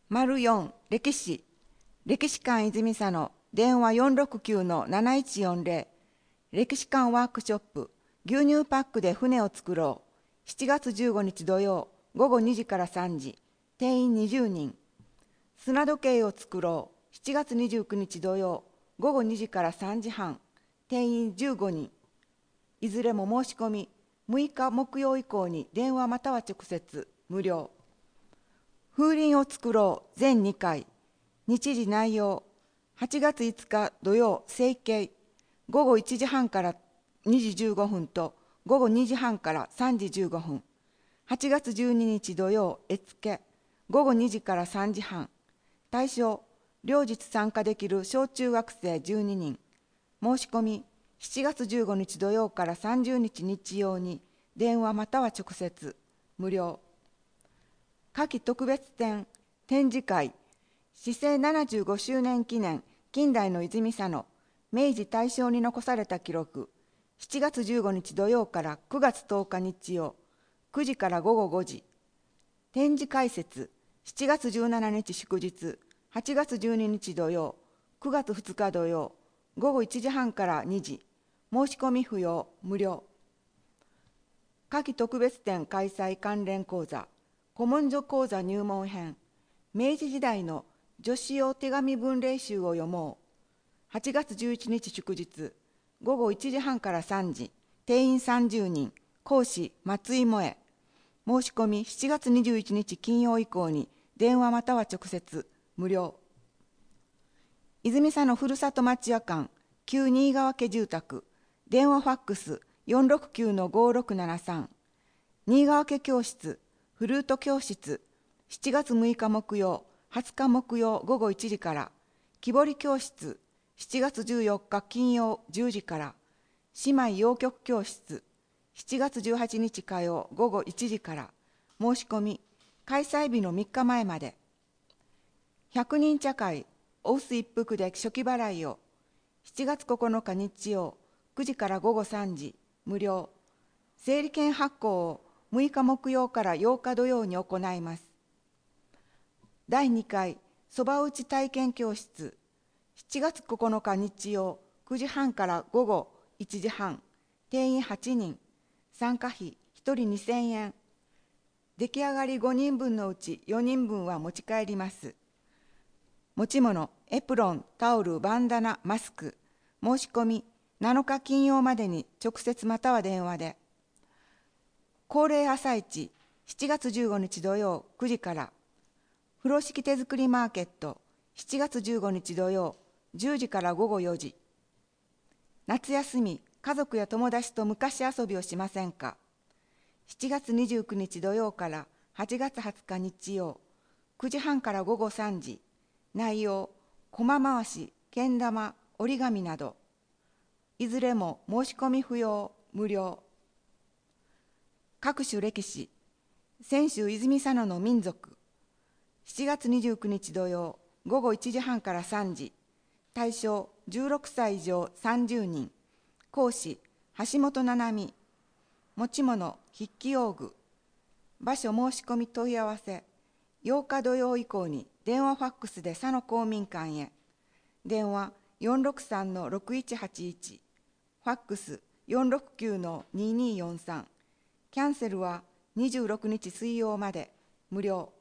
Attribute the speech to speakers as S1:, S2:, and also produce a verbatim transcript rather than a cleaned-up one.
S1: 丸よん、歴史。歴史館泉佐野、電話 よんろくきゅうのなないちよんぜろ。歴史館ワークショップ、牛乳パックで船を作ろう。しちがつじゅうごにち土曜、ごごにじからさんじ。定員にじゅうにん。砂時計を作ろう。しちがつにじゅうくにち土曜、ごごにじからさんじはん。定員じゅうごにん。いずれも申し込み、むいか木曜以降に電話または直接、無料。風鈴を作ろう全にかい。日時内容、はちがついつか土曜成形、ごごいちじはんからにじじゅうごふんとごごにじはんからさんじじゅうごふん。はちがつじゅうににち土曜絵付け、ごごにじからさんじはん。対象、両日参加できる小中学生じゅうににん。申し込み、しちがつじゅうごにち土曜からさんじゅうにち日曜に電話または直接、無料。夏季特別展、展示会、市政ななじゅうごしゅうねん記念、近代の泉佐野、明治大正に残された記録、しちがつじゅうごにち土曜からくがつとおか日曜、くじからごごごじ。展示解説、しちがつじゅうしちにち祝日、はちがつじゅうににち土曜、くがつふつか土曜、ごごいちじはんからにじ。申し込み不要、無料。夏季特別展開催関連講座、古文書講座入門編、明治時代の女子用手紙文例集を読もう。はちがつじゅういちにち祝日、ごごいちじはんからさんじ、定員さんじゅうにん、講師松井萌。申し込みしちがつにじゅういちにち金曜以降に電話または直接、無料。泉佐野ふるさと町屋館、旧新川家住宅、電話ファックス よんろくきゅうのごろくななさん。新川家教室、フルート教室、しちがつむいか木曜、はつか木曜ごごいちじから、木彫り教室、しちがつじゅうよっか金曜じゅうじから、姉妹洋曲教室、しちがつじゅうはちにち火曜ごごいちじから、申し込み、開催日のみっかまえまで。ひゃくにん茶会、お薄一服で初期払いを、しちがつここのか日曜、くじからごごさんじ、無料。整理券発行をむいか木曜からようか土曜に行います。だいにかいそば打ち体験教室、しちがつここのか日曜くじはんからごごいちじはん、定員はちにん、参加費ひとりにせんえん。出来上がりごにんぶんのうちよにんぶんは持ち帰ります。持ち物、エプロン、タオル、バンダナ、マスク。申し込み、なのか金曜までに直接または電話で。恒例朝市、しちがつじゅうごにち土曜くじから。風呂敷手作りマーケット、しちがつじゅうごにち土曜じゅうじからごごよじ。夏休み、家族や友達と昔遊びをしませんか。しちがつにじゅうくにち土曜からはちがつはつか日曜、くじはんからごごさんじ。内容、駒回し、けん玉、折り紙など。いずれも申し込み不要、無料。各種歴史、泉州泉佐野の民族。しちがつにじゅうくにち土曜、ごごいちじはんからさんじ。対象じゅうろくさい以上さんじゅうにん。講師橋本七海。持ち物筆記用具。場所申し込み問い合わせ。ようか土曜以降に電話ファックスで佐野公民館へ。電話 よんろくさんのろくいちはちいち。ファックス よんろくきゅうのにによんさん。キャンセルはにじゅうろくにち水曜まで無料。